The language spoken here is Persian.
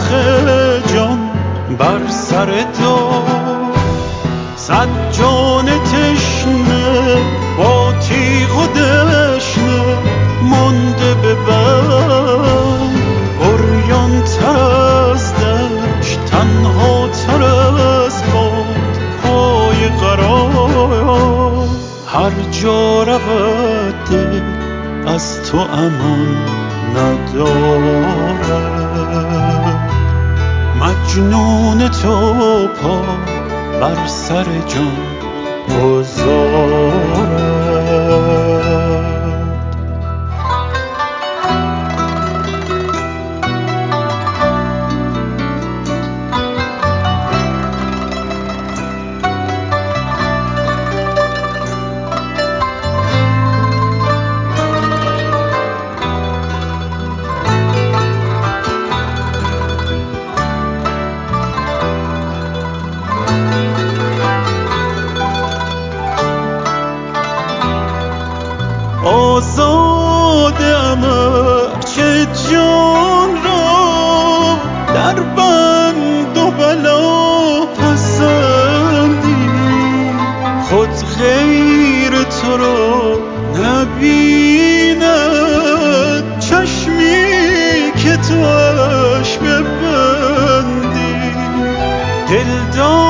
تلخ جان بر سر دار، صد جان تشنه با تیغ و دشنه مانده به بند، عریان تر از دشت تنها تر از باد پای قرار. هر جا رود دل از تو امان ندارد، مجنون تو پا بر سر جان گذارد. آزادم ارچه جان را در بند و بلا پسندی، خود غیر تو را نبیند چشمی که تو اش ببندی. دلدار